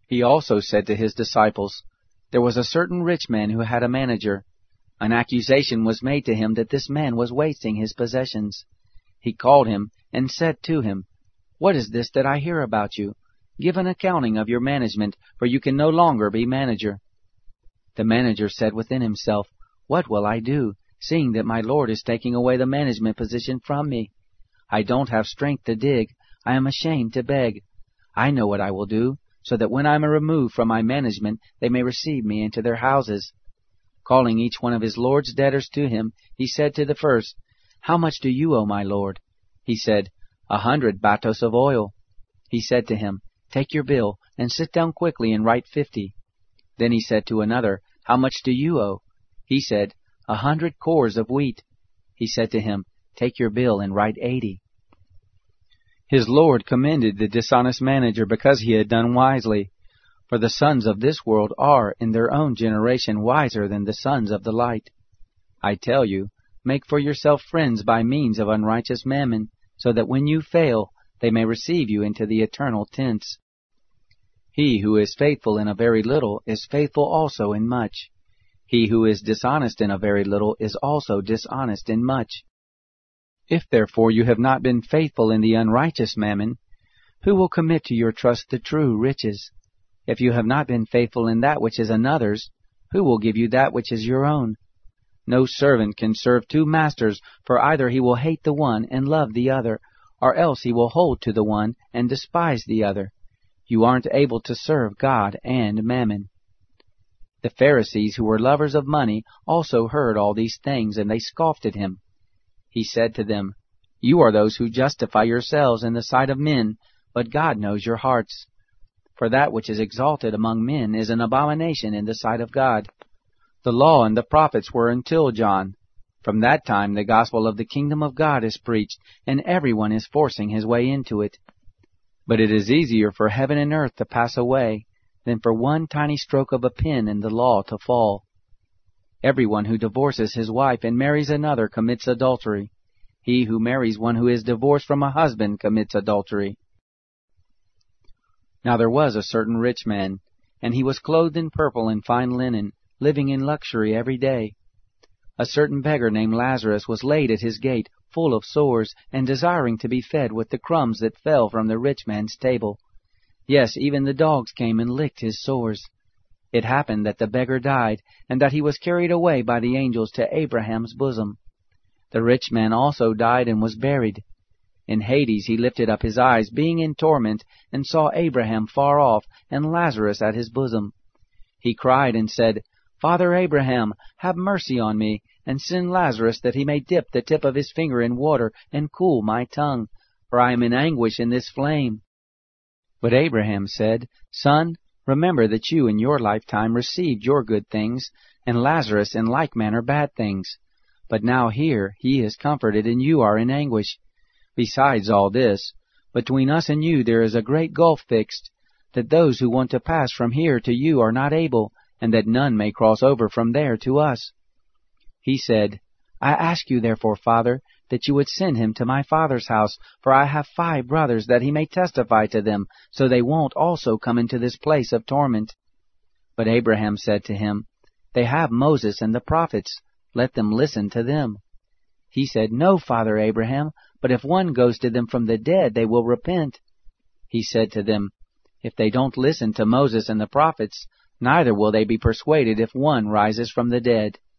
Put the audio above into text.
He also said to his disciples, "There was a certain rich man who had a manager. An accusation was made to him that this man was wasting his possessions. He called him and said to him, 'What is this that I hear about you? Give an accounting of your management, for you can no longer be manager.' The manager said within himself, 'What will I do, seeing that my Lord is taking away the management position from me? I don't have strength to dig. I am ashamed to beg. I know what I will do, so that when I am removed from my management, they may receive me into their houses.' Calling each one of his Lord's debtors to him, he said to the first, 'How much do you owe my Lord?' He said, 100 batos of oil. He said to him, 'Take your bill, and sit down quickly and write 50. Then he said to another, 'How much do you owe?' He said, 100 cores of wheat. He said to him, 'Take your bill and write 80. His Lord commended the dishonest manager because he had done wisely. For the sons of this world are, in their own generation, wiser than the sons of the light. I tell you, make for yourself friends by means of unrighteous mammon, so that when you fail, they may receive you into the eternal tents. He who is faithful in a very little is faithful also in much. He who is dishonest in a very little is also dishonest in much. If therefore you have not been faithful in the unrighteous mammon, who will commit to your trust the true riches? If you have not been faithful in that which is another's, who will give you that which is your own? No servant can serve two masters, for either he will hate the one and love the other, or else he will hold to the one and despise the other. You aren't able to serve God and mammon." The Pharisees, who were lovers of money, also heard all these things, and they scoffed at him. He said to them, "You are those who justify yourselves in the sight of men, but God knows your hearts. For that which is exalted among men is an abomination in the sight of God. The law and the prophets were until John. From that time the gospel of the kingdom of God is preached, and everyone is forcing his way into it. But it is easier for heaven and earth to pass away than for one tiny stroke of a pen in the law to fall. Everyone who divorces his wife and marries another commits adultery. He who marries one who is divorced from a husband commits adultery." Now there was a certain rich man, and he was clothed in purple and fine linen, living in luxury every day. A certain beggar named Lazarus was laid at his gate, full of sores, and desiring to be fed with the crumbs that fell from the rich man's table. Yes, even the dogs came and licked his sores. It happened that the beggar died, and that he was carried away by the angels to Abraham's bosom. The rich man also died and was buried. In Hades he lifted up his eyes, being in torment, and saw Abraham far off, and Lazarus at his bosom. He cried and said, "Father Abraham, have mercy on me, and send Lazarus that he may dip the tip of his finger in water and cool my tongue, for I am in anguish in this flame." But Abraham said, "Son, remember that you in your lifetime received your good things, and Lazarus in like manner bad things. But now here he is comforted, and you are in anguish. Besides all this, between us and you there is a great gulf fixed, that those who want to pass from here to you are not able, and that none may cross over from there to us." He said, "I ask you therefore, Father, that you would send him to my father's house, for I have 5 brothers, that he may testify to them, so they won't also come into this place of torment." But Abraham said to him, "They have Moses and the prophets. Let them listen to them." He said, "No, Father Abraham, but if one goes to them from the dead, they will repent." He said to them, "If they don't listen to Moses and the prophets, neither will they be persuaded if one rises from the dead."